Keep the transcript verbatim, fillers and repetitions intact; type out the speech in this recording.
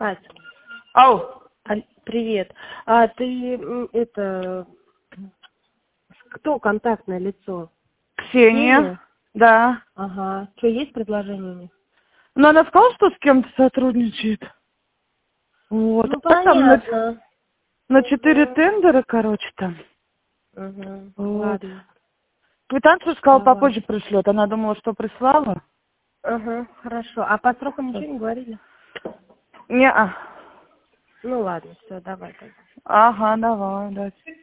Кать, Ау, аль- привет. А ты м, это кто контактное лицо? Ксения. Ксения? Да. Ага. Что, есть предложение у них? Ну, она сказала, что с кем-то сотрудничает. Вот. Ну А там на, понятно. на четыре тендера, короче, там. Угу. Вот. Ладно. Квитанцию, сказала, Давай. попозже пришлет. Она думала, что прислала. Ага, хорошо. А по срокам ничего не говорили? Не-а. Ну ладно, все, давай тогда. Ага, давай, да.